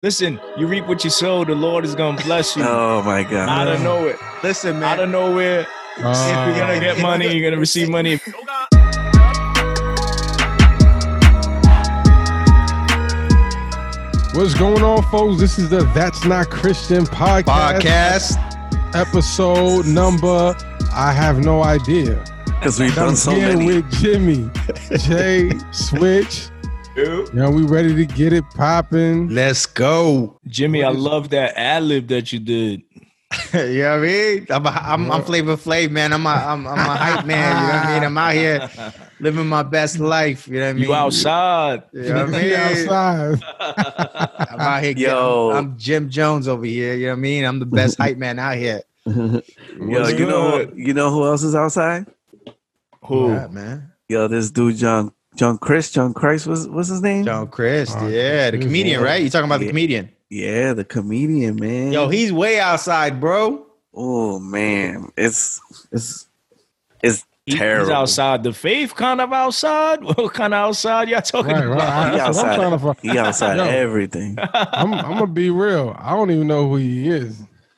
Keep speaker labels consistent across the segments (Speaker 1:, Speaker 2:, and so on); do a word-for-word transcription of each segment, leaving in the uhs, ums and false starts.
Speaker 1: Listen, you reap what you sow. The Lord is gonna bless you.
Speaker 2: Oh my God!
Speaker 1: Out of nowhere.
Speaker 3: Listen, man.
Speaker 1: Out of nowhere.
Speaker 4: Uh,
Speaker 1: You're gonna get money. You're gonna receive money.
Speaker 4: What's going on, folks? This is the That's Not Christian podcast.
Speaker 3: Podcast.
Speaker 4: Episode number, I have no idea.
Speaker 2: Because we've
Speaker 4: I'm
Speaker 2: done so
Speaker 4: here
Speaker 2: many.
Speaker 4: with Jimmy, Jay, Switch. You know, we ready to get it popping.
Speaker 3: Let's go.
Speaker 1: Jimmy, I love that ad lib that you did.
Speaker 3: You know what I mean? I'm, a, I'm, I'm Flavor Flav, man. I'm a, I'm, I'm a hype man. You know what I mean? I'm out here living my best life. You know what I mean?
Speaker 1: You outside.
Speaker 3: You know what I
Speaker 4: He
Speaker 3: mean?
Speaker 4: outside.
Speaker 3: I'm out here.
Speaker 2: Yo.
Speaker 3: Getting, I'm Jim Jones over here. You know what I mean? I'm the best hype man out here.
Speaker 2: Yo,
Speaker 1: What's
Speaker 2: you know,
Speaker 1: good?
Speaker 2: you know who else is outside?
Speaker 1: Who?
Speaker 3: Yeah, man.
Speaker 2: Yo, this dude, John, John Chris, John Christ, was what's his name?
Speaker 3: John Christ.
Speaker 4: Oh,
Speaker 3: Yeah, the
Speaker 4: Chris,
Speaker 3: comedian,
Speaker 4: yeah.
Speaker 3: right? You talking about the
Speaker 2: Yeah.
Speaker 3: comedian?
Speaker 2: Yeah, the comedian, man.
Speaker 3: Yo, he's way outside, bro.
Speaker 2: oh man, it's it's it's
Speaker 1: He-
Speaker 2: terrible.
Speaker 1: He's outside the faith, kind of outside. What kind of outside y'all talking
Speaker 4: Right, right.
Speaker 1: about?
Speaker 2: He
Speaker 4: That's what I'm
Speaker 2: outside.
Speaker 4: trying to find.
Speaker 2: He outside
Speaker 4: Yo.
Speaker 2: everything.
Speaker 4: I'm, I'm gonna be real. I don't even know who he is.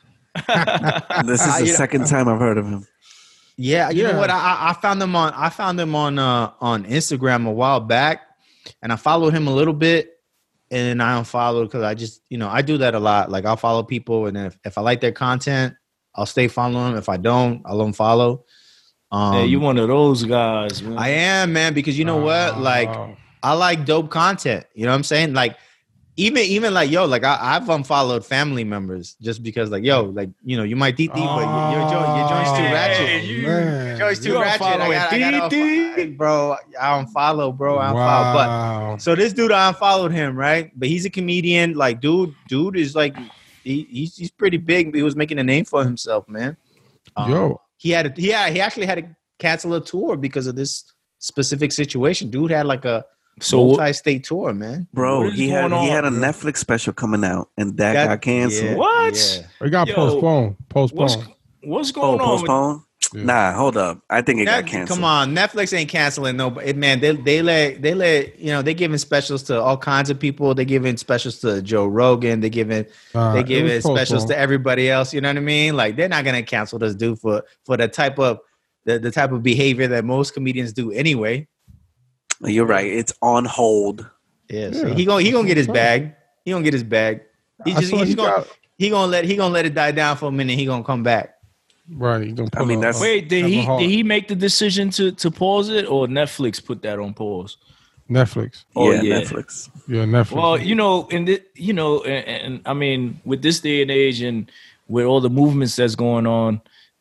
Speaker 2: This is
Speaker 3: I-
Speaker 2: the
Speaker 3: you know-
Speaker 2: second time I've heard of him.
Speaker 3: Yeah, you
Speaker 4: Yeah.
Speaker 3: know what? I I- I found him on I found him on uh on Instagram a while back, and I followed him a little bit, and then I unfollowed because I just you know I do that a lot. Like I'll follow people, and then if, if I like their content, I'll stay following them. If I don't, I'll unfollow. Um,
Speaker 1: Hey, you one of those guys, man.
Speaker 3: I am, man, because you know what? Like
Speaker 4: Oh.
Speaker 3: I like dope content. You know what I'm saying? Like even even like yo, like I, I've unfollowed family members just because like yo, like you know you might D D, but your your joint your joint's too
Speaker 4: Oh,
Speaker 3: ratchet.
Speaker 1: you-
Speaker 4: man.
Speaker 3: Joint's too
Speaker 1: You
Speaker 3: ratchet. I
Speaker 1: unfollowing
Speaker 3: got, I got
Speaker 1: D D?
Speaker 3: bro. I don't follow, bro. I don't follow.
Speaker 4: Wow.
Speaker 3: But so this dude, I unfollowed him, right? But he's a comedian. Like, dude, dude is like, he, he's he's pretty big. He was making a name for himself, man. Um,
Speaker 4: Yo.
Speaker 3: he had a, he had, he actually had to cancel a tour because of this specific situation. Dude had like a
Speaker 1: So
Speaker 3: multi-state tour, man.
Speaker 2: Bro,
Speaker 1: What is
Speaker 2: he had
Speaker 1: going
Speaker 2: he had a
Speaker 1: on, bro?
Speaker 2: Netflix special coming out, and that,
Speaker 3: That-
Speaker 2: got canceled.
Speaker 3: yeah,
Speaker 1: What?
Speaker 3: yeah.
Speaker 4: We got
Speaker 1: Yo,
Speaker 4: postponed.
Speaker 1: what's
Speaker 4: Postponed.
Speaker 1: what's
Speaker 2: Oh,
Speaker 1: going on? with-
Speaker 2: postponed?
Speaker 4: Yeah.
Speaker 2: Nah, hold up. I think it
Speaker 3: Net-
Speaker 2: got canceled.
Speaker 3: come on, Netflix ain't canceling no. It, man, they they let they let you know they giving specials to all kinds of people. They giving specials to Joe Rogan. They giving
Speaker 4: Uh,
Speaker 3: they
Speaker 4: it
Speaker 3: giving
Speaker 4: was
Speaker 3: specials
Speaker 4: postponed.
Speaker 3: to everybody else. You know what I mean? Like they're not gonna cancel this dude for for the type of the, the type of behavior that most comedians do anyway.
Speaker 2: You're right. It's on hold.
Speaker 3: Yeah, so
Speaker 4: Yeah.
Speaker 3: he gonna he gonna get his bag. He gonna get his bag. He
Speaker 4: I
Speaker 3: just
Speaker 4: saw
Speaker 3: he's
Speaker 4: he
Speaker 3: gonna
Speaker 4: got-
Speaker 3: he gonna let he gonna let it die down for a minute. He gonna come back.
Speaker 4: Right. You gonna
Speaker 2: I
Speaker 4: pull
Speaker 2: mean,
Speaker 4: a-
Speaker 2: that's-
Speaker 4: a-
Speaker 1: Wait, did
Speaker 4: have a
Speaker 1: he
Speaker 4: hard-
Speaker 1: did he make the decision to to pause it, or Netflix put that on pause?
Speaker 4: Netflix.
Speaker 1: Oh,
Speaker 2: yeah,
Speaker 1: yeah.
Speaker 2: Netflix.
Speaker 4: Yeah, Netflix.
Speaker 1: Well, you know, and the, you know, and, and I mean, with this day and age, and with all the movements that's going on,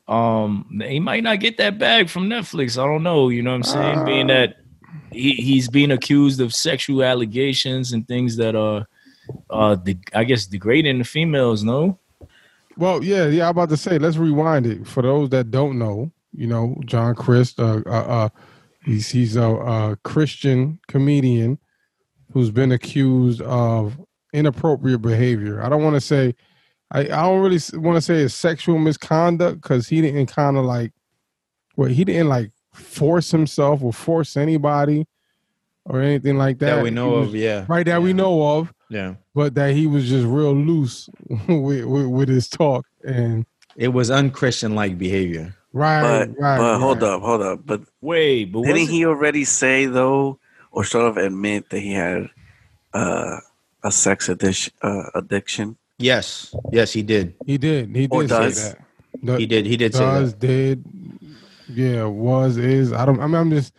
Speaker 1: um, he might not get that bag from Netflix. I don't know. You know what I'm saying?
Speaker 4: Uh,
Speaker 1: Being that he, he's being accused of sexual allegations and things that are, uh, de- I guess, degrading the females. No.
Speaker 4: Well, yeah, yeah. I'm about to say, let's rewind it for those that don't know. You know, John Christ, uh, uh, uh he's he's a, a Christian comedian who's been accused of inappropriate behavior. I don't want to say, I, I don't really want to say it's sexual misconduct because he didn't kind of like, well, he didn't like force himself or force anybody or anything like that.
Speaker 3: That we know
Speaker 4: He was-
Speaker 3: of, yeah.
Speaker 4: right? That we
Speaker 3: Yeah.
Speaker 4: know of.
Speaker 3: Yeah.
Speaker 4: But that he was just real loose with, with, with his talk and
Speaker 3: It was unchristian like behavior.
Speaker 4: right,
Speaker 2: But
Speaker 4: right.
Speaker 2: but hold
Speaker 4: right.
Speaker 2: up, hold up. But
Speaker 1: Wait, but
Speaker 2: didn't
Speaker 1: was
Speaker 2: he already say though, or sort of admit that he had uh, a sex addiction? Uh, addiction?
Speaker 3: Yes. Yes, he did.
Speaker 4: He did. He did
Speaker 2: Or
Speaker 4: say
Speaker 2: does.
Speaker 4: that. The-
Speaker 3: He did. He did say
Speaker 4: does
Speaker 3: that.
Speaker 4: did. Yeah, was is. I don't. I mean, I'm just.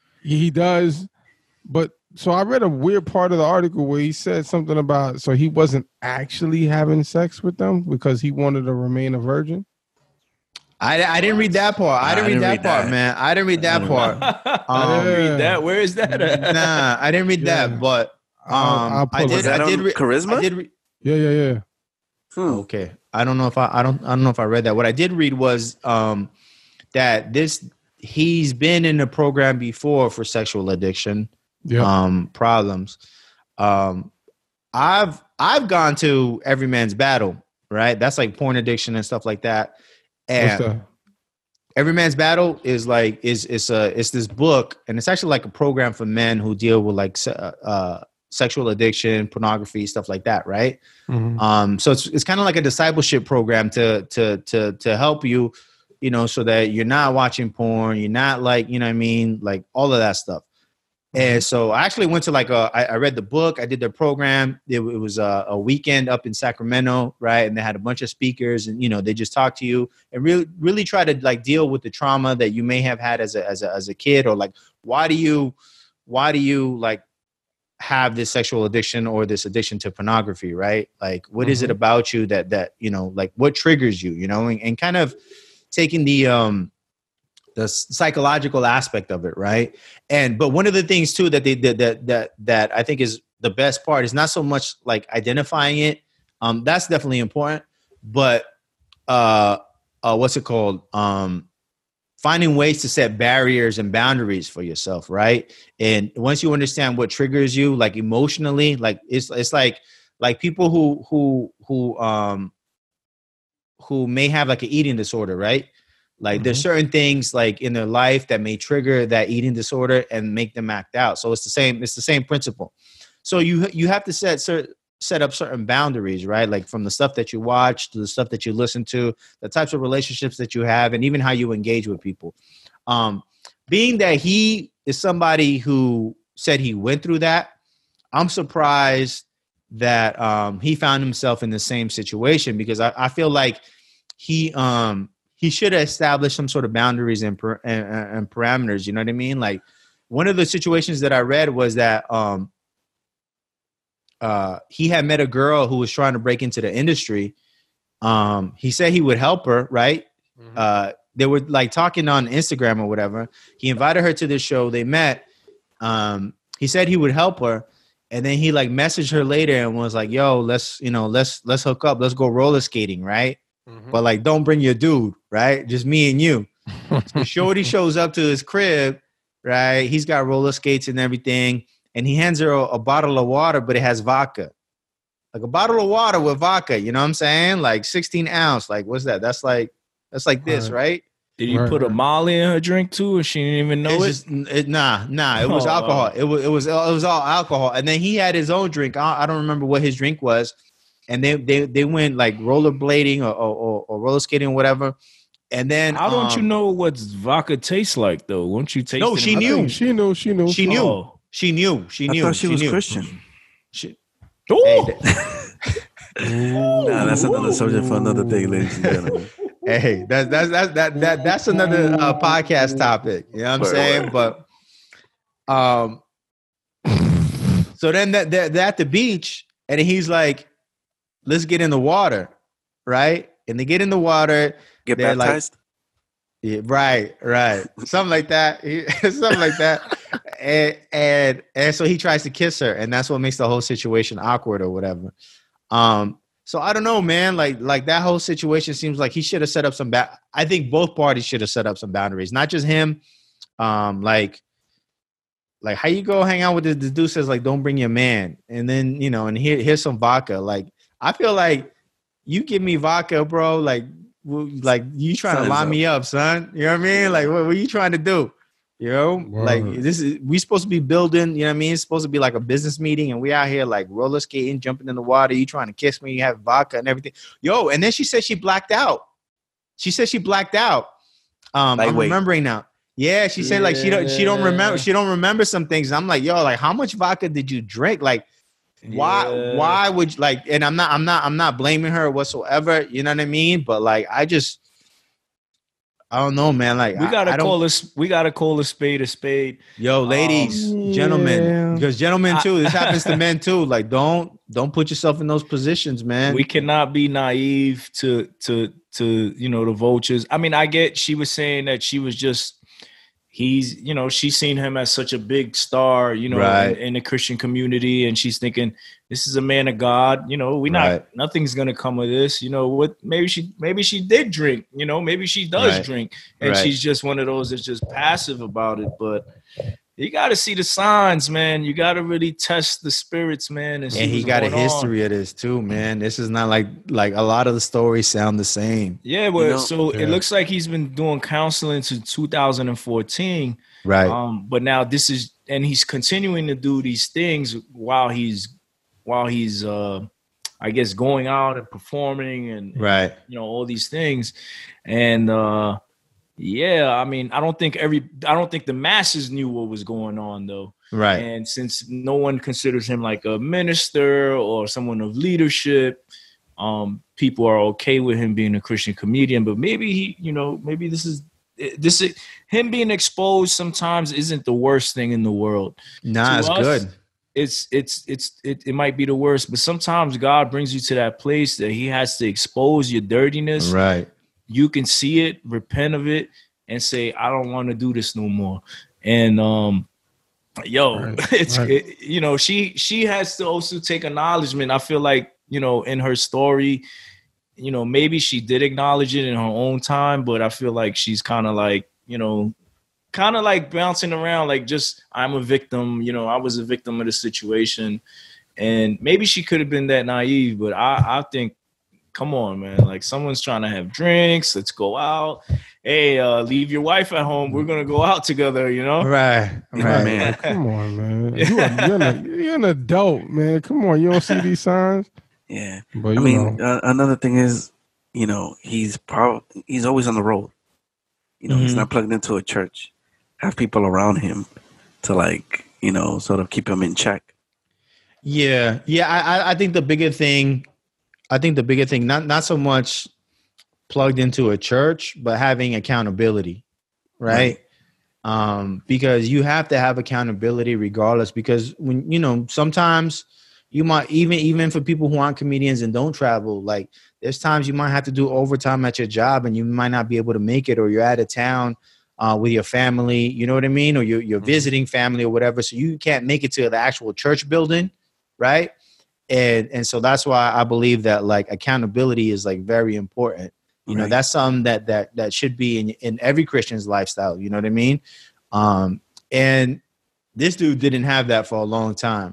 Speaker 4: He does, but so I read a weird part of the article where he said something about so he wasn't actually having sex with them because he wanted to remain a virgin.
Speaker 3: I, I didn't read that part. I
Speaker 2: Nah,
Speaker 3: didn't read that part, man. I didn't read that part.
Speaker 1: I didn't
Speaker 4: Yeah.
Speaker 1: read that. Where is that at?
Speaker 3: Nah, I didn't read
Speaker 4: Yeah.
Speaker 3: that. But um,
Speaker 4: I'll- I'll
Speaker 3: I
Speaker 4: pull
Speaker 3: did.
Speaker 4: it.
Speaker 2: Was that
Speaker 3: I did.
Speaker 2: on
Speaker 3: Re-
Speaker 2: Charisma?
Speaker 3: I did. Re-
Speaker 4: Yeah, yeah, yeah.
Speaker 2: Hmm.
Speaker 3: okay. I don't know if I. I don't. I don't know if I read that. What I did read was um, that this he's been in the program before for sexual addiction
Speaker 4: Yeah.
Speaker 3: um, problems. Um, I've I've gone to Every Man's Battle, right? That's like porn addiction and stuff like that. And
Speaker 4: What's that?
Speaker 3: Every Man's Battle is like is it's a it's this book, and it's actually like a program for men who deal with like se- uh sexual addiction, pornography, stuff like that, right?
Speaker 4: Mhm.
Speaker 3: Um, so it's it's kind of like a discipleship program to to to to help you, you know, so that you're not watching porn, you're not like, you know what I mean, like all of that stuff. And so I actually went to like a, I, I read the book, I did the program. It, it was a, a weekend up in Sacramento, right? And they had a bunch of speakers, and you know they just talk to you and really, really try to like deal with the trauma that you may have had as a as a as a kid, or like why do you, why do you like have this sexual addiction or this addiction to pornography, right? Like what mm-hmm. is it about you that that you know, like what triggers you, you know, and, and kind of taking the um. the psychological aspect of it, right? And but one of the things too that they that that that, that I think is the best part is not so much like identifying it. Um, that's definitely important, but uh, uh, what's it called? Um, finding ways to set barriers and boundaries for yourself, right? And once you understand what triggers you, like emotionally, like it's it's like like people who who who um who may have like an eating disorder, right? Like mm-hmm. there's certain things like in their life that may trigger that eating disorder and make them act out. So it's the same, it's the same principle. So you you have to set cert, set up certain boundaries, right? Like from the stuff that you watch to the stuff that you listen to, the types of relationships that you have, and even how you engage with people. Um, being that he is somebody who said he went through that, I'm surprised that um, he found himself in the same situation, because I, I feel like he um, he should have established some sort of boundaries and, per, and, and parameters. You know what I mean? Like one of the situations that I read was that um, uh, he had met a girl who was trying to break into the industry. Um, he said he would help her, right? Mm-hmm. Uh, they were like talking on Instagram or whatever. He invited her to this show. They met. Um, he said he would help her. And then he like messaged her later and was like, yo, let's, you know, let's, let's hook up. Let's go roller skating. Right. Mm-hmm. But like, don't bring your dude. Right. Just me and you. So Shorty shows up to his crib. Right. He's got roller skates and everything. And he hands her a, a bottle of water, but it has vodka. Like a bottle of water with vodka. You know what I'm saying? Like sixteen ounce. Like, what's that? That's like, that's like this, right? right?
Speaker 1: Did you right, put a Molly in her drink too, and she didn't even know
Speaker 3: it's
Speaker 1: it?
Speaker 3: Just, it? Nah, nah. It was oh, alcohol. It was it was it was all alcohol. And then he had his own drink. I, I don't remember what his drink was. And they they they went like rollerblading or or, or roller skating or whatever. And then
Speaker 1: how don't
Speaker 3: um,
Speaker 1: you know what vodka tastes like though? Won't you taste?
Speaker 3: No,
Speaker 1: it
Speaker 3: she knew.
Speaker 4: She knew. She knew.
Speaker 3: She knew.
Speaker 1: Oh.
Speaker 3: She knew. She knew.
Speaker 2: I thought she,
Speaker 3: she
Speaker 2: was
Speaker 3: knew.
Speaker 2: Christian.
Speaker 3: She,
Speaker 1: Oh.
Speaker 3: Hey,
Speaker 2: nah, that's another subject for another day, ladies and gentlemen.
Speaker 3: Hey, that's that's that's that that that's another uh, podcast topic. You know what I'm saying? But um, so then that they're, they're at the beach, and he's like, "Let's get in the water," right? And they get in the water.
Speaker 2: Get baptized.
Speaker 3: Like, yeah, right, right, something like that, something like that, and and and so he tries to kiss her, and that's what makes the whole situation awkward or whatever. Um. So I don't know, man. Like, like that whole situation seems like he should have set up some. Ba- I think both parties should have set up some boundaries, not just him. Um, like, like how you go hang out with the, the dude says like, don't bring your man, and then you know, and here here's some vodka. Like, I feel like you give me vodka, bro. Like, like you trying Sounds to line up. me up, son. You know what I mean? Like, what, what are you trying to do? You know, wow. Like this is we supposed to be building. You know what I mean? It's supposed to be like a business meeting, and we out here like roller skating, jumping in the water. You trying to kiss me? You have vodka and everything. Yo, and then she said she blacked out. She said she blacked out. Um, I'm remembering now. Yeah, she said yeah. like she don't she don't remember she don't remember some things. And I'm like, yo, like how much vodka did you drink? Like, why yeah. why would you, like? And I'm not I'm not I'm not blaming her whatsoever. You know what I mean? But like, I just. I don't know, man. Like
Speaker 1: we gotta
Speaker 3: I, I
Speaker 1: call this. We gotta call a spade a spade.
Speaker 3: Yo, ladies, um, gentlemen, yeah. because gentlemen too. This happens to men too. Like, don't don't put yourself in those positions, man.
Speaker 1: We cannot be naive to to to you know the vultures. I mean, I get she was saying that she was just he's you know she's seen him as such a big star, you know, right. in, in the Christian community, and she's thinking this is a man of God. You know, we not right. nothing's gonna come of this. You know what? Maybe she maybe she did drink. You know, maybe she does right. drink, and right. she's just one of those that's just passive about it. But you got to see the signs, man. You got to really test the spirits, man. And,
Speaker 3: and he got a history on. of this too, man. This is not like like a lot of the stories sound the same.
Speaker 1: Yeah, well,
Speaker 3: you know?
Speaker 1: so yeah. it looks like he's been doing counseling since two thousand fourteen.
Speaker 3: Right.
Speaker 1: Um, but now this is and he's continuing to do these things while he's while he's uh I guess going out and performing and,
Speaker 3: right,
Speaker 1: and, you know, all these things. And uh yeah, I mean, I don't think every I don't think the masses knew what was going on though.
Speaker 3: Right.
Speaker 1: And since no one considers him like a minister or someone of leadership, um, people are okay with him being a Christian comedian. But maybe he, you know, maybe this is this is him being exposed sometimes isn't the worst thing in the world.
Speaker 3: Nah,
Speaker 1: to
Speaker 3: it's
Speaker 1: us,
Speaker 3: good.
Speaker 1: It's it's it's it, it might be the worst, but sometimes God brings you to that place that he has to expose your dirtiness.
Speaker 3: Right.
Speaker 1: You can see it, repent of it, and say, I don't want to do this no more. And um yo,
Speaker 4: right,
Speaker 1: it's
Speaker 4: right.
Speaker 1: It, you know, she she has to also take acknowledgement. I feel like, you know, in her story, you know, maybe she did acknowledge it in her own time, but I feel like she's kind of like, you know, kind of like bouncing around, like just I'm a victim, you know, I was a victim of the situation. And maybe she could have been that naive, but I, I think, come on, man, like someone's trying to have drinks, let's go out. Hey, uh, leave your wife at home. We're gonna go out together, you know?
Speaker 3: Right, right.
Speaker 2: Man.
Speaker 4: Come on, man. You are, you're, an, you're an adult, man. Come on, you don't see these signs.
Speaker 2: Yeah,
Speaker 4: But
Speaker 2: I
Speaker 4: you
Speaker 2: mean,
Speaker 4: know,
Speaker 2: uh, another thing is, you know, he's probably he's always on the road. You know,
Speaker 3: Mhm.
Speaker 2: he's not plugged into a church. Have people around him to like, you know, sort of keep him in check.
Speaker 3: Yeah, yeah. I, I- I think the bigger thing, I think the bigger thing, not not so much plugged into a church, but having accountability, right? Um, because you have to have accountability regardless. Because when you know, sometimes you might even even for people who aren't comedians and don't travel, like there's times you might have to do overtime at your job and you might not be able to make it, or you're out of town uh, with your family, you know what I mean, or you're you're visiting family or whatever, so you can't make it to the actual church building, right? And and so that's why I believe that like accountability is like very important. You know,
Speaker 2: Right.
Speaker 3: that's something that that that should be in in every Christian's lifestyle. You know what I mean? Um, and this dude didn't have that for a long time.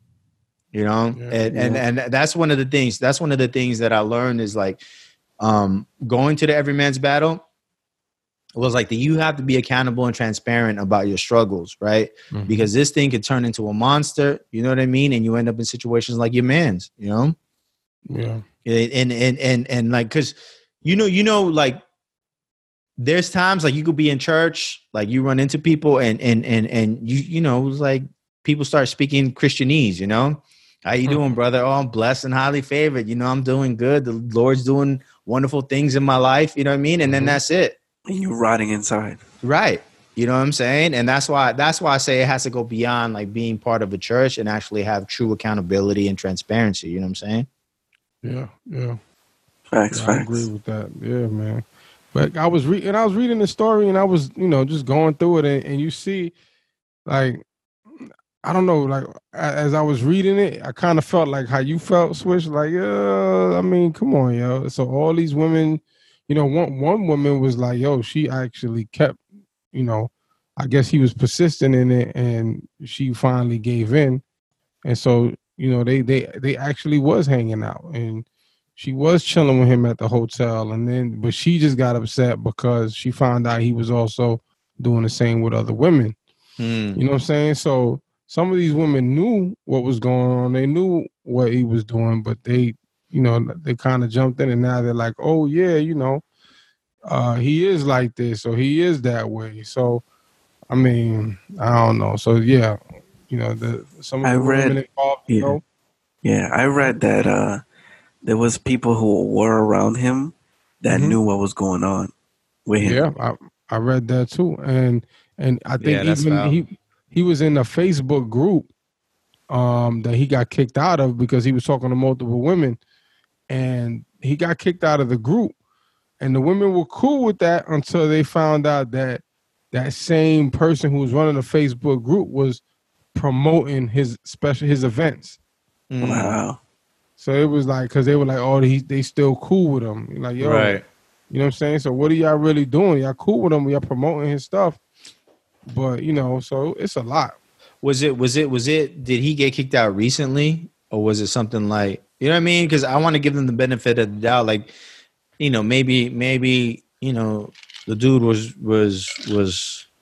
Speaker 3: You know,
Speaker 4: Yeah,
Speaker 3: and, and and that's one of the things. That's one of the things that I learned is like um, going to the Every Man's Battle was like that you have to be accountable and transparent about your struggles, right?
Speaker 4: Mhm.
Speaker 3: Because this thing could turn into a monster. You know what I mean? And you end up in situations like your man's. You know,
Speaker 4: yeah,
Speaker 3: and and and and like because you know you know like there's times like you could be in church, like you run into people and and and and you you know like people start speaking Christianese. You know, how you doing, brother? Oh, I'm blessed and highly favored. You know, I'm doing good. The Lord's doing wonderful things in my life. You know what I mean? And then
Speaker 4: Mhm.
Speaker 3: that's it.
Speaker 2: And you're rotting inside.
Speaker 3: Right. You know what I'm saying? And that's why that's why I say it has to go beyond like being part of a church and actually have true accountability and transparency. You know what I'm saying?
Speaker 4: yeah, yeah.
Speaker 2: Facts,
Speaker 4: Yeah, I
Speaker 2: facts.
Speaker 4: agree with that. Yeah, man. But I was reading, I was reading the story, and I was, you know, just going through it, and, and you see, like, I don't know, like a- as I was reading it, I kind of felt like how you felt, Swish. Like, uh, I mean, come on, yo. So all these women, you know, one one woman was like, yo, she actually kept, you know, I guess he was persistent in it, and she finally gave in, and so you know, they they they actually was hanging out, and she was chilling with him at the hotel, and then but she just got upset because she found out he was also doing the same with other women.
Speaker 3: Mm.
Speaker 4: You know what I'm saying? So some of these women knew what was going on. They knew what he was doing, but they, you know, they kind of jumped in, and now they're like, oh yeah, you know, uh, he is like this, or he is that way. So, I mean, I don't know. So yeah, you know, the some of
Speaker 2: I
Speaker 4: the
Speaker 2: read-
Speaker 4: women involved, you
Speaker 2: yeah.
Speaker 4: know,
Speaker 2: Yeah, I read that uh, there was people who were around him that
Speaker 4: Mhm.
Speaker 2: knew what was going on with him.
Speaker 4: yeah, I I read that too, and and I think
Speaker 3: Yeah, that's
Speaker 4: even
Speaker 3: foul.
Speaker 4: he he was in a Facebook group um that he got kicked out of because he was talking to multiple women, and he got kicked out of the group, and the women were cool with that until they found out that that same person who was running the Facebook group was promoting his special his events.
Speaker 3: Mm.
Speaker 2: Wow.
Speaker 4: So it was like, because they were like, oh, he, they still cool with him. You're like, yo,
Speaker 3: Right.
Speaker 4: you know what I'm saying? So what are y'all really doing? Y'all cool with him? Y'all promoting his stuff? But, you know, so it's a lot.
Speaker 3: Was it was it was it did he get kicked out recently, or was it something like, you know what I mean? Because I want to give them the benefit of the doubt. Like, you know, maybe maybe you know the dude was was was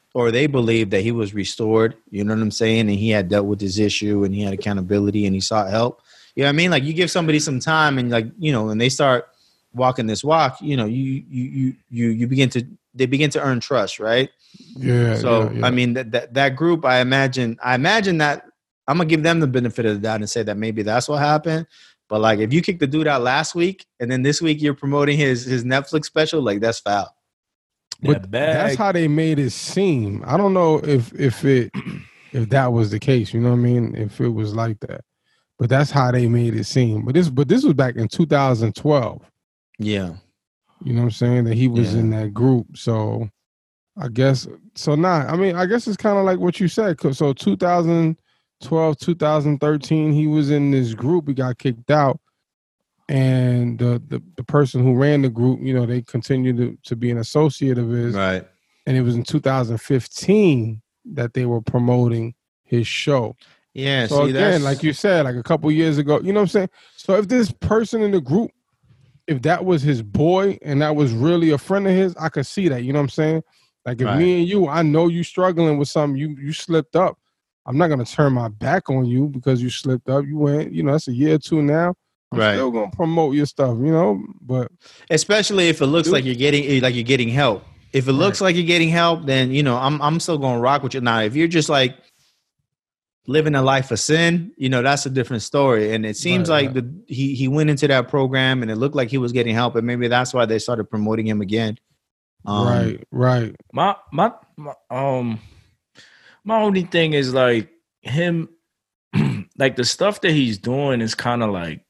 Speaker 3: or they believed that he was restored. You know what I'm saying? And he had dealt with this issue and he had accountability and he sought help. You know what I mean? Like you give somebody some time and like, you know, and they start walking this walk, you know, you, you, you, you, you begin to, they begin to earn trust. Right.
Speaker 4: Yeah.
Speaker 3: So,
Speaker 4: yeah, yeah.
Speaker 3: I mean, that, that, that group, I imagine, I imagine that I'm gonna give them the benefit of the doubt and say that maybe that's what happened. But like, if you kicked the dude out last week and then this week you're promoting his, his Netflix special, like that's foul.
Speaker 4: But that's how they made it seem. I don't know if if it if that was the case, you know what I mean? If it was like that. But that's how they made it seem. But this but this was back in two thousand twelve.
Speaker 3: Yeah.
Speaker 4: You know what I'm saying? That he was
Speaker 3: Yeah.
Speaker 4: in that group. So I guess so now, I mean, I guess it's kind of like what you said. So two thousand twelve, two thousand thirteen, he was in this group, he got kicked out. And the, the the person who ran the group, you know, they continued to, to be an associate of his.
Speaker 3: Right.
Speaker 4: And it was in two thousand fifteen that they were promoting his show.
Speaker 3: Yeah.
Speaker 4: So
Speaker 3: see,
Speaker 4: again,
Speaker 3: that's,
Speaker 4: like you said, like a couple years ago, you know what I'm saying? So if this person in the group, if that was his boy and that was really a friend of his, I could see that. You know what I'm saying? Like if
Speaker 3: Right.
Speaker 4: me and you, I know you struggling with something, you you slipped up. I'm not gonna turn my back on you because you slipped up. You went, you know, that's a year or two now. I'm
Speaker 3: Right.
Speaker 4: still gonna promote your stuff, you know. But
Speaker 3: especially if it looks
Speaker 4: Dude.
Speaker 3: like you're getting like you're getting help. If it looks like you're getting help, then you know I'm I'm still gonna rock with you. Now, if you're just like living a life of sin, you know that's a different story. And it seems
Speaker 4: Right,
Speaker 3: like the he he went into that program and it looked like he was getting help, and maybe that's why they started promoting him again. Um,
Speaker 4: right, right.
Speaker 1: My, my my um my only thing is like him like the stuff that he's doing is kind of like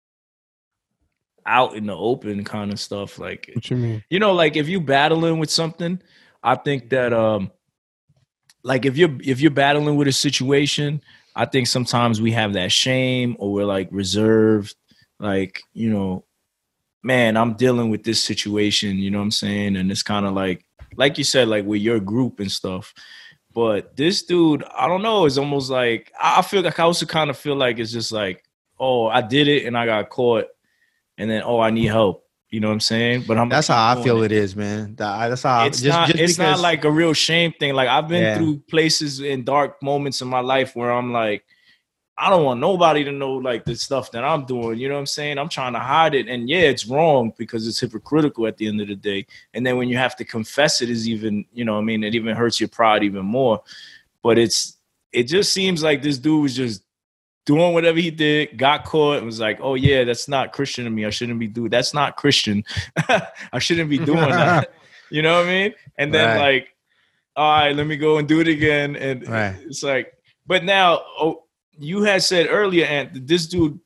Speaker 1: out in the open kind of stuff. Like,
Speaker 4: What you mean?
Speaker 1: you know, like if you battling with something, I think that um like if you're if you're battling with a situation, I think sometimes we have that shame or we're like reserved, like, you know, man, I'm dealing with this situation, you know what I'm saying? And it's kind of like like you said, like with your group and stuff. But this dude, I don't know, it's almost like I feel like I also kind of feel like it's just like, oh, I did it and I got caught. And then, oh, I need help. You know what I'm saying? But I'm
Speaker 3: that's how I feel it. it is, man. That, that's how
Speaker 1: it's
Speaker 3: I, just,
Speaker 1: not.
Speaker 3: just
Speaker 1: it's
Speaker 3: because,
Speaker 1: not like a real shame thing. Like I've been
Speaker 3: Yeah.
Speaker 1: through places in dark moments in my life where I'm like, I don't want nobody to know like the stuff that I'm doing. You know what I'm saying? I'm trying to hide it, and yeah, it's wrong because it's hypocritical at the end of the day. And then when you have to confess it, is even, you know what I mean? It even hurts your pride even more. But it's it just seems like this dude was just doing whatever he did, got caught, and was like, oh, yeah, that's not Christian to me. I shouldn't be doing that's not Christian. I shouldn't be doing that. You know what I mean? And then
Speaker 3: Right.
Speaker 1: like, all right, let me go and do it again. And
Speaker 3: Right.
Speaker 1: it's like, but now, oh, you had said earlier, and this dude,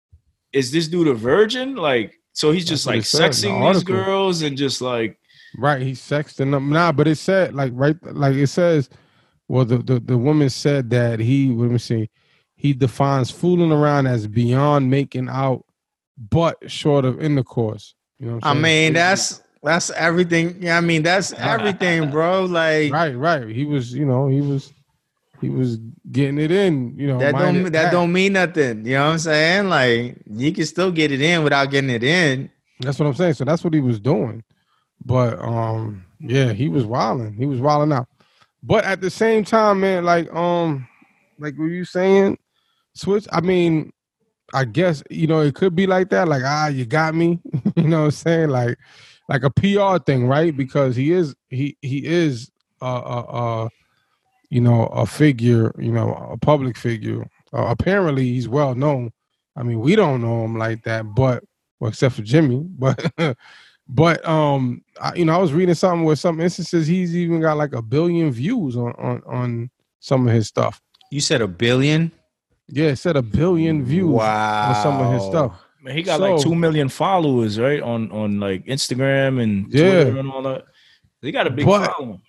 Speaker 1: is this dude a virgin? Like, so he's just
Speaker 4: That's what
Speaker 1: like
Speaker 4: it said in the
Speaker 1: sexing these
Speaker 4: article.
Speaker 1: girls and just like,
Speaker 4: Right, he's sexting them. Nah, but it said like right, like it says. Well, the the, the woman said that he. Let me see. He defines fooling around as beyond making out, but short of intercourse. You know what
Speaker 3: I
Speaker 4: I'm saying?
Speaker 3: mean, that's that's everything. Yeah, I mean, that's everything, bro. Like
Speaker 4: right, right. He was, you know, he was, he was getting it in. You know,
Speaker 3: that
Speaker 4: mind
Speaker 3: don't
Speaker 4: it
Speaker 3: that
Speaker 4: back.
Speaker 3: don't mean nothing. You know what I'm saying? Like you can still get it in without getting it in.
Speaker 4: That's what I'm saying. So that's what he was doing. But um, yeah, he was wilding. He was wilding out. But at the same time, man, like um, like what you saying, Switch. I mean, I guess you know it could be like that. Like ah, you got me. You know what I'm saying? Like like a P R thing, right? Because he is he he is uh uh, uh you know a figure, you know a public figure. Uh, apparently, he's well known. I mean, we don't know him like that, but well, except for Jimmy, but. But um, I, you know, I was reading something where some instances he's even got like a billion views on on on some of his stuff.
Speaker 3: You said a billion?
Speaker 4: Yeah, it said a billion views
Speaker 3: Wow.
Speaker 4: on some of his stuff.
Speaker 1: man, he got
Speaker 4: So-
Speaker 1: like two million followers, right? On on like Instagram and
Speaker 4: Yeah.
Speaker 1: Twitter and all that. He got a big
Speaker 4: But-
Speaker 1: following.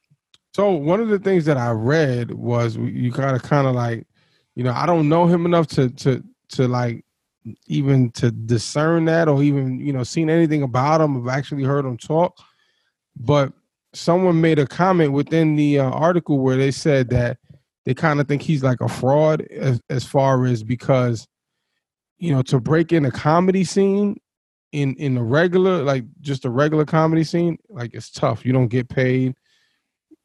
Speaker 4: So one of the things that I read was you gotta kind of like, you know, I don't know him enough to to to like even to discern that or even, you know, seen anything about him. I've actually heard him talk. But someone made a comment within the uh, article where they said that they kind of think he's like a fraud as, as far as because, you know, to break in a comedy scene in in a regular, like just a regular comedy scene, like it's tough. You don't get paid.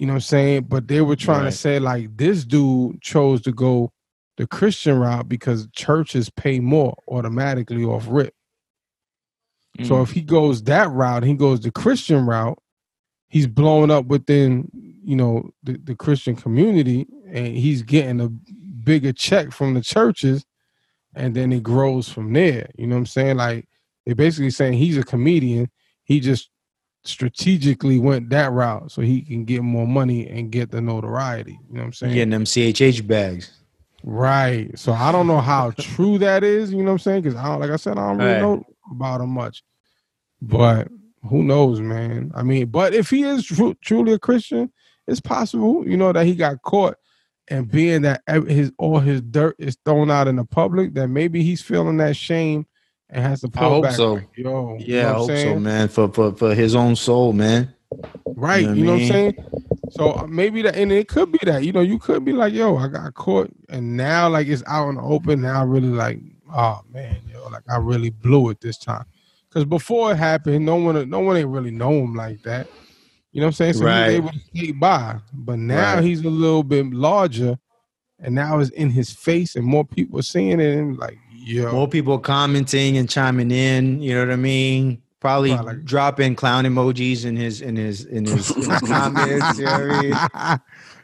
Speaker 4: You know what I'm saying? But they were trying right. to say like this dude chose to go the Christian route because churches pay more automatically off rip. Mm. So if he goes that route, he goes the Christian route, he's blowing up within, you know, the, the Christian community, and he's getting a bigger check from the churches, and then it grows from there. You know what I'm saying? Like, they're basically saying he's a comedian. He just strategically went that route so he can get more money and get the notoriety. You know what I'm saying?
Speaker 3: Getting them C H H bags.
Speaker 4: Right. So I don't know how true that is, you know what I'm saying? Because I don't, like I said, I don't really right. know about him much. But who knows, man? I mean, but if he is tr- truly a Christian, it's possible, you know, that he got caught, and being that his all his dirt is thrown out in the public, that maybe he's feeling that shame and has to pull
Speaker 3: I hope
Speaker 4: back.
Speaker 3: So.
Speaker 4: Like, Yo,
Speaker 3: yeah,
Speaker 4: you know
Speaker 3: I hope so, man. For for for his own soul, man.
Speaker 4: Right. You know, you know what I'm saying? So maybe that, and it could be that, you know, you could be like, yo, I got caught, and now like it's out in the open. Now I really like, oh man, yo, like I really blew it this time. Because before it happened, no one, no one ain't really know him like that. You know what I'm saying? So right. he was able to skate by. But now right. he's a little bit larger, and now it's in his face, and more people are seeing it, and like, yo.
Speaker 3: More people commenting and chiming in. You know what I mean? Probably, Probably. Like, dropping clown emojis in his in his in his, in his comments. You know what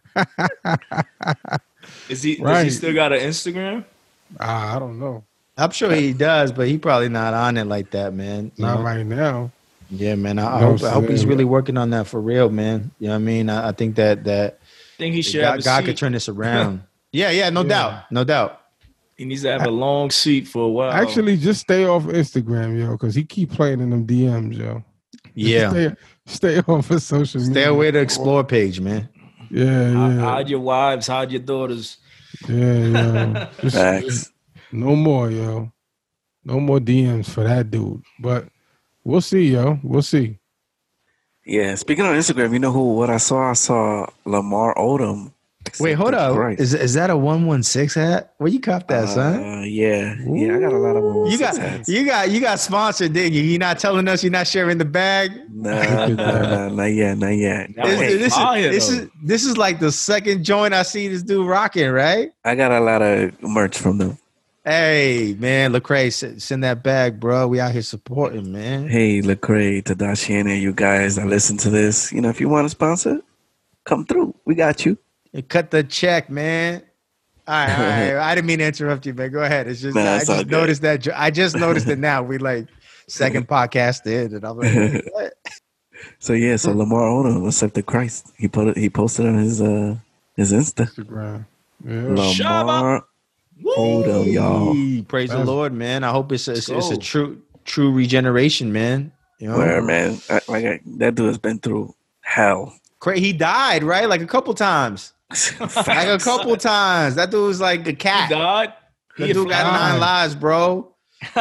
Speaker 1: I mean? Is he? Right. Does he still got an Instagram?
Speaker 4: Uh, I don't know.
Speaker 3: I'm sure he does, but he probably not on it like that, man.
Speaker 4: You not
Speaker 3: know?
Speaker 4: right now.
Speaker 3: Yeah, man. I, I, hope, I hope he's really working on that for real, man. You know what I mean? I, I think that that
Speaker 1: I think he should
Speaker 3: God,
Speaker 1: have a
Speaker 3: God
Speaker 1: seat.
Speaker 3: could turn this around. yeah, yeah, no yeah. doubt, no doubt.
Speaker 1: He needs to have a long seat for a while.
Speaker 4: Actually, just stay off Instagram, yo, because he keep playing in them D Ms, yo.
Speaker 3: Yeah.
Speaker 4: Stay, stay off of social media.
Speaker 3: Stay away to explore page, man.
Speaker 4: Yeah, yeah.
Speaker 1: Hide your wives, hide your daughters.
Speaker 4: Yeah, yeah. Just,
Speaker 2: Facts.
Speaker 4: No more, yo. No more D Ms for that dude. But we'll see, yo. We'll see.
Speaker 2: Yeah. Speaking of Instagram, you know who? What I saw? I saw Lamar Odom.
Speaker 3: Wait, hold up. Christ. Is is that a one one six hat? Where you cop that,
Speaker 2: uh,
Speaker 3: son?
Speaker 2: Yeah. Yeah, I got a lot of one one six
Speaker 3: you got,
Speaker 2: hats.
Speaker 3: You got you got sponsored, didn't you? You're not telling us you're not sharing the bag?
Speaker 2: Nah, nah, nah, not yet, not yet.
Speaker 3: This, this, is, this, is, this is like the second joint I see this dude rocking, right?
Speaker 2: I got a lot of merch from them.
Speaker 3: Hey, man, Lecrae, send that bag, bro. We out here supporting, man.
Speaker 2: Hey, Lecrae, Tadashi, and you guys that listen to this, you know, if you want to sponsor, come through. We got you.
Speaker 3: Cut the check, man. All right, all right. I didn't mean to interrupt you, man. Go ahead. It's just nah, I just noticed that. I just noticed it now. We like second podcast in, and I'm like, what?
Speaker 2: So yeah, so Lamar Odom, accepted Christ. He put it. He posted on his uh his Insta.
Speaker 4: Instagram.
Speaker 2: Yeah. Lamar Odom, y'all.
Speaker 3: Praise That's, the Lord, man. I hope it's a, it's, it's a true true regeneration, man. You know?
Speaker 2: Where, man? I, like I, that dude has been through hell.
Speaker 3: He died, right? Like a couple times. Like a couple times. That dude was like a cat.
Speaker 1: He died.
Speaker 3: That he dude got nine lives, bro.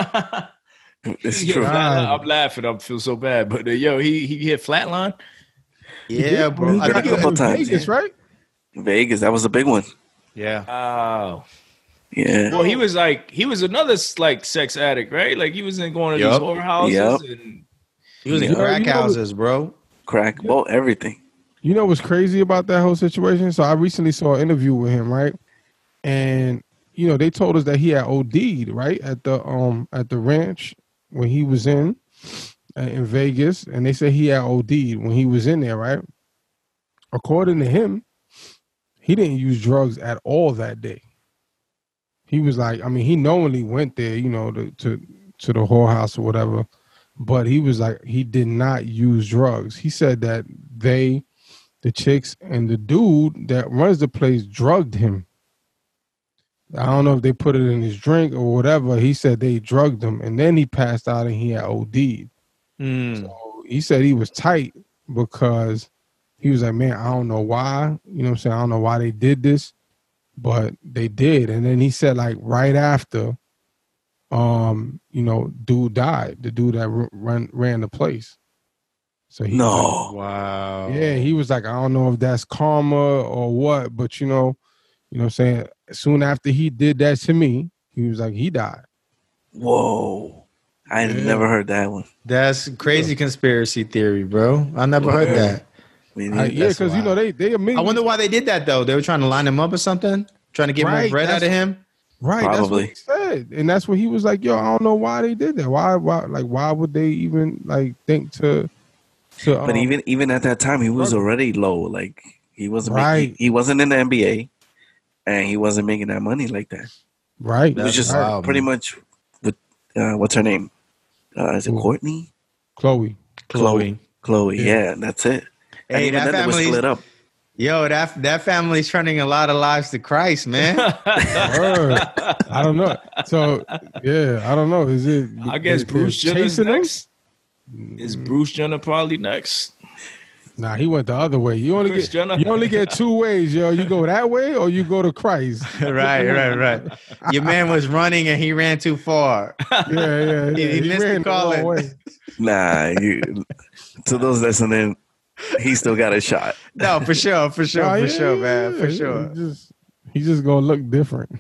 Speaker 2: It's true.
Speaker 1: I'm laughing. I feel so bad, but uh, yo, he he hit flatline.
Speaker 3: Yeah, bro.
Speaker 2: He
Speaker 3: I
Speaker 2: think a couple times.
Speaker 4: Vegas, yeah. right?
Speaker 2: Vegas. That was a big one.
Speaker 3: Yeah.
Speaker 1: Oh.
Speaker 2: Yeah.
Speaker 1: Well, he was like he was another like sex addict, right? Like he was in going to yep. these whorehouses.
Speaker 2: Yep.
Speaker 1: And
Speaker 3: he was in yep. crack houses, bro.
Speaker 2: Crack, well, everything.
Speaker 4: You know what's crazy about that whole situation? So I recently saw an interview with him, right? And you know, they told us that he had O D'd, right, at the um at the ranch when he was in uh, in Vegas, and they said he had O D'd when he was in there, right? According to him, he didn't use drugs at all that day. He was like, I mean, he knowingly went there, you know, to to, to the whorehouse or whatever, but he was like, he did not use drugs. He said that they. The chicks and the dude that runs the place drugged him. I don't know if they put it in his drink or whatever. He said they drugged him, and then he passed out and he had O D'd.
Speaker 3: Mm.
Speaker 4: So he said he was tight because he was like, man, I don't know why. You know what I'm saying? I don't know why they did this, but they did. And then he said, like, right after, um, you know, dude died. The dude that ran ran the place. So he
Speaker 2: no,
Speaker 4: like,
Speaker 3: wow,
Speaker 4: yeah, he was like, I don't know if that's karma or what, but you know, you know what I'm saying? Soon after he did that to me, he was like, he died.
Speaker 2: Whoa. I yeah. never heard that one.
Speaker 3: That's crazy conspiracy theory, bro. I never heard that.
Speaker 2: mean,
Speaker 4: I, yeah, because you know they they.
Speaker 3: I wonder why they did that though. They were trying to line him up or something, trying to get right, more bread out of him.
Speaker 4: Right,
Speaker 2: probably.
Speaker 4: That's what he said, and that's what he was like. Yo, I don't know why they did that. Why, why, like, why would they even like think to? to
Speaker 2: but um, even even at that time, he was already low. Like he wasn't
Speaker 4: right.
Speaker 2: Making, he wasn't in the N B A, and he wasn't making that money like that.
Speaker 4: Right,
Speaker 2: it was just
Speaker 3: wild,
Speaker 2: pretty
Speaker 3: man.
Speaker 2: much with uh, what's her name? Uh, is it
Speaker 4: Ooh.
Speaker 2: Courtney?
Speaker 4: Chloe.
Speaker 3: Chloe.
Speaker 2: Chloe. Yeah, yeah that's it. And
Speaker 3: hey,
Speaker 2: even
Speaker 3: that
Speaker 2: then, it was split up.
Speaker 3: Yo, that that family's turning a lot of lives to Christ, man.
Speaker 4: I don't know. So yeah, I don't know. Is it?
Speaker 1: I guess
Speaker 4: is,
Speaker 1: Bruce Jenner's
Speaker 4: chasing
Speaker 1: next. Is Bruce Jenner probably next?
Speaker 4: Nah, he went the other way. You only
Speaker 1: Bruce
Speaker 4: get
Speaker 1: Jenner.
Speaker 4: you only get two ways, yo. You go that way or you go to Christ.
Speaker 3: right, right, right. Your man was running and he ran too far.
Speaker 4: Yeah, yeah, yeah.
Speaker 3: He, he, he missed the calling.
Speaker 2: Nah, you, to those listening, he still got a shot.
Speaker 3: No, for sure, for sure,
Speaker 4: Oh,
Speaker 3: for
Speaker 4: yeah,
Speaker 3: sure, man,
Speaker 4: yeah,
Speaker 3: for
Speaker 4: yeah.
Speaker 3: sure.
Speaker 4: He just he's just gonna look different.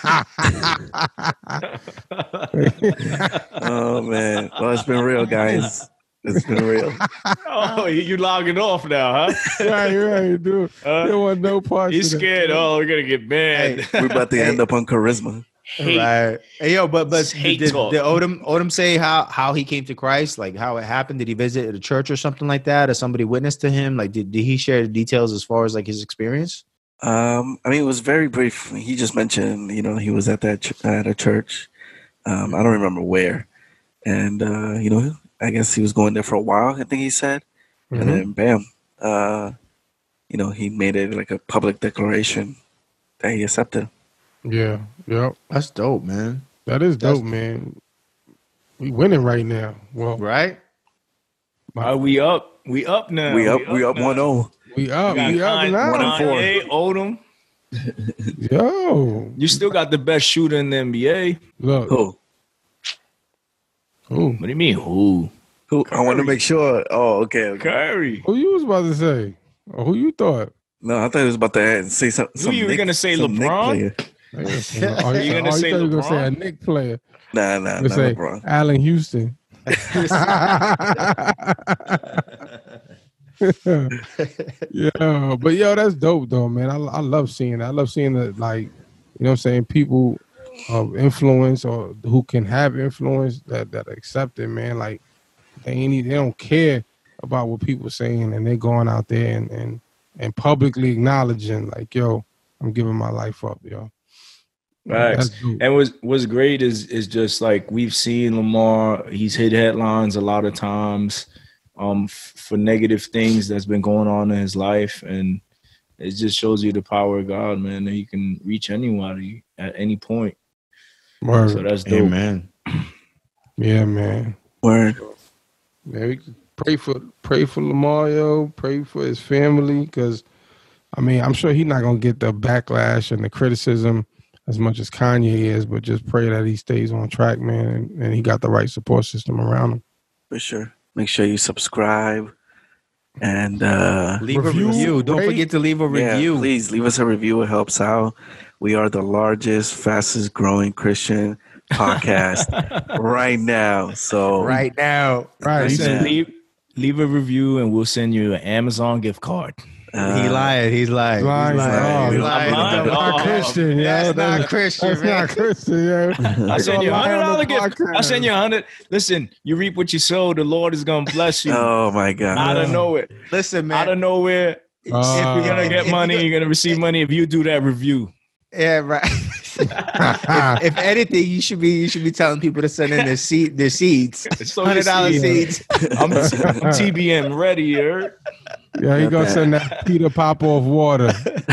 Speaker 2: Oh man, well it's been real, guys. It's been real.
Speaker 1: Oh, you logging off now, huh?
Speaker 4: Right, right, dude.
Speaker 1: Uh,
Speaker 4: there was no parts.
Speaker 1: He's
Speaker 4: of that.
Speaker 1: scared. Oh, we're gonna get banned.
Speaker 3: Hey.
Speaker 2: We're about to end up on charisma.
Speaker 1: Hate.
Speaker 3: Right. Hey, yo, but but
Speaker 1: Hate
Speaker 3: did,
Speaker 1: talk.
Speaker 3: did Odom Odom say how how he came to Christ, like how it happened? Did he visit a church or something like that, or somebody witnessed to him? Like, did, did he share the details as far as like his experience?
Speaker 2: Um, I mean, it was very brief. He just mentioned, you know, he was at that ch- at a church. Um, I don't remember where, and uh, you know, I guess he was going there for a while. I think he said,
Speaker 4: Mhm.
Speaker 2: and then bam, uh, you know, he made it like a public declaration that he accepted.
Speaker 4: Yeah, yeah.
Speaker 3: That's dope, man.
Speaker 4: That is
Speaker 3: That's-
Speaker 4: dope, man. We winning right now. Well,
Speaker 3: Right?
Speaker 1: Are we up? We up now.
Speaker 2: We up, we up
Speaker 1: now.
Speaker 2: one oh.
Speaker 4: we up,
Speaker 1: We
Speaker 4: we
Speaker 1: got
Speaker 4: up
Speaker 1: Kanye,
Speaker 4: now.
Speaker 2: One and four.
Speaker 1: Kanye, Odom.
Speaker 4: Yo,
Speaker 1: You still got the best shooter in the N B A.
Speaker 4: look.
Speaker 2: Who?
Speaker 4: Who?
Speaker 1: What do you mean, who?
Speaker 2: Who? I want to make sure. Oh, okay. okay.
Speaker 1: Curry.
Speaker 4: Who you was about to say? Or who you thought?
Speaker 2: No, I thought he was about to say some.
Speaker 1: Who
Speaker 2: some
Speaker 1: you were
Speaker 2: Nick-
Speaker 1: gonna say,
Speaker 2: some Nick
Speaker 1: LeBron?
Speaker 2: player.
Speaker 4: Oh, you,
Speaker 1: You
Speaker 4: oh,
Speaker 1: gonna
Speaker 4: you
Speaker 1: say
Speaker 4: thought you were gonna say a
Speaker 1: LeBron?
Speaker 4: Nick player.
Speaker 2: Nah, nah,
Speaker 4: You
Speaker 2: not
Speaker 4: say
Speaker 2: LeBron.
Speaker 4: Allen Houston. Yeah, but yo, that's dope though, man. I, I love seeing that. I love seeing that, like, you know what I'm saying, people of influence or who can have influence that that accept it, man. Like they ain't they don't care about what people saying, and they're going out there and and, and publicly acknowledging, like, yo, I'm giving my life up, yo.
Speaker 1: Facts.
Speaker 4: That's dope.
Speaker 1: And what's what's great is is just like we've seen Lamar. He's hit headlines a lot of times um, f- for negative things that's been going on in his life, and it just shows you the power of God, man. That He can reach anybody at any point.
Speaker 4: Word.
Speaker 1: So that's dope.
Speaker 3: Amen.
Speaker 4: Yeah, man.
Speaker 2: Word.
Speaker 4: Man, we can pray for pray for Lamar, yo. Pray for his family, because I mean, I'm sure he's not gonna get the backlash and the criticism as much as Kanye is, but just pray that he stays on track, man, and, and he got the right support system around him.
Speaker 2: For sure. Make sure you subscribe and uh,
Speaker 3: Leave
Speaker 4: Review,
Speaker 3: a review. Don't
Speaker 4: rate.
Speaker 3: forget to leave a
Speaker 2: yeah,
Speaker 3: review.
Speaker 2: please leave us a review. It helps out. We are the largest, fastest growing Christian podcast right now. So
Speaker 3: Right now.
Speaker 4: Right. He
Speaker 1: Listen,
Speaker 4: said,
Speaker 1: leave, leave a review, and we'll send you an Amazon gift card.
Speaker 2: uh,
Speaker 3: he lying. He's lying. He's
Speaker 4: lying.
Speaker 3: lying.
Speaker 4: Oh,
Speaker 3: He's
Speaker 2: no,
Speaker 3: lying.
Speaker 1: I'm
Speaker 4: that's not
Speaker 1: Oh,
Speaker 4: Christian, yo.
Speaker 3: That's not
Speaker 4: That's-
Speaker 3: Christian,
Speaker 4: That's
Speaker 3: man.
Speaker 4: not Christian, yo.
Speaker 1: I send you a
Speaker 4: Lie
Speaker 1: hundred
Speaker 4: on
Speaker 1: dollar
Speaker 4: the
Speaker 1: gift. I
Speaker 4: podcast.
Speaker 1: send you a hundred. Listen, you reap what you sow. The Lord is gonna bless you
Speaker 2: Oh my God.
Speaker 1: out of nowhere.
Speaker 3: Listen, man.
Speaker 1: Out of nowhere,
Speaker 4: Uh,
Speaker 1: you're gonna get
Speaker 3: if
Speaker 1: money.
Speaker 3: you-
Speaker 1: You're gonna receive money if you do that review.
Speaker 3: Yeah, right. if, if anything, you should be you should be telling people to send in their seed their seeds.
Speaker 1: So you
Speaker 3: Hundred dollar
Speaker 1: see,
Speaker 3: seeds.
Speaker 1: I'm, I'm T B M ready here.
Speaker 4: Yeah, he gonna send that Peter Popoff water.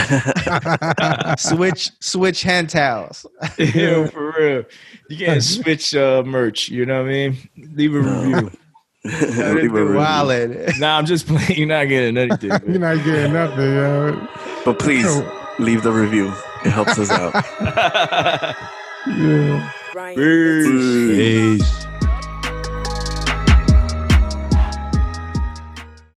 Speaker 3: switch switch hand towels.
Speaker 1: Yeah, for real. You can't switch uh, merch. You know what I mean? Leave a review.
Speaker 2: Leave a review.
Speaker 3: Wildin'.
Speaker 1: Nah, I'm just playing. You're not getting anything.
Speaker 4: You're
Speaker 1: Man.
Speaker 4: not getting nothing, yo.
Speaker 2: But please leave the review. It helps us out.
Speaker 4: Yeah.
Speaker 5: Brian.
Speaker 1: Peace.
Speaker 2: Peace.
Speaker 3: Peace.